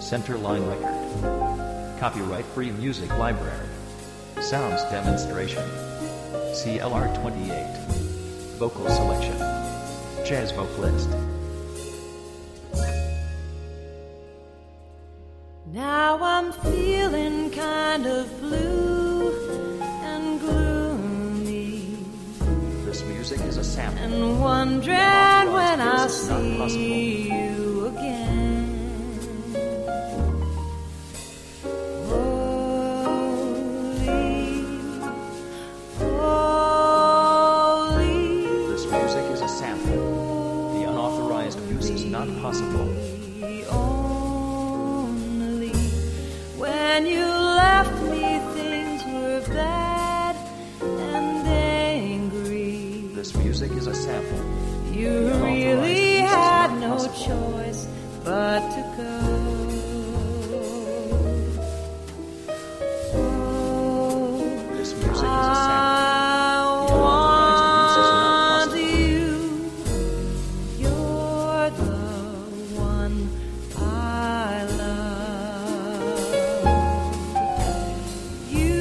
Centerline Record. Copyright-free music library. Sounds demonstration. CLR 28. Vocal selection. Jazz vocalist. Now I'm feeling kind of blue and gloomy, This music is a sample. and wondering when I'll see you again. This music is a sample. The unauthorized use is not possible. Only when you left me, things were bad and angry. This music is a sample. You really had no choice but to go. This music is a sample. I want you. You're the one I love. You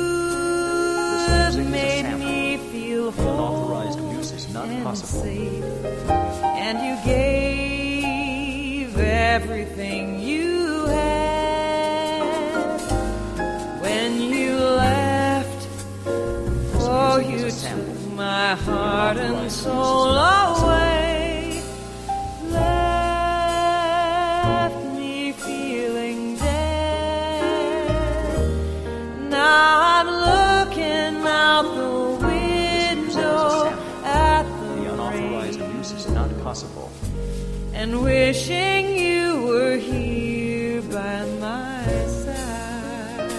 made me feel whole Unauthorized use is not and possible. safe, and you gave everything you had. When you left, oh, you took my heart and soul away, left me feeling dead. Now I'm looking out the window at The the unauthorized rain use is not possible. and wishing you were here by my side.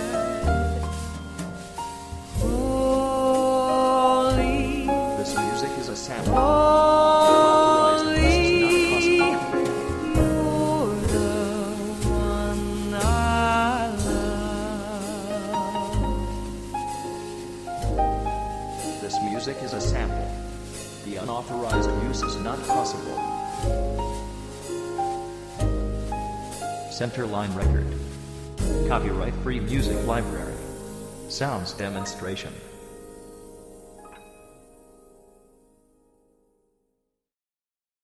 Holy, This music is a sample. holy, Unauthorized you're the one I love. This music is a sample. The unauthorized use is not possible. Centerline Record. Copyright-free music library. Sounds demonstration.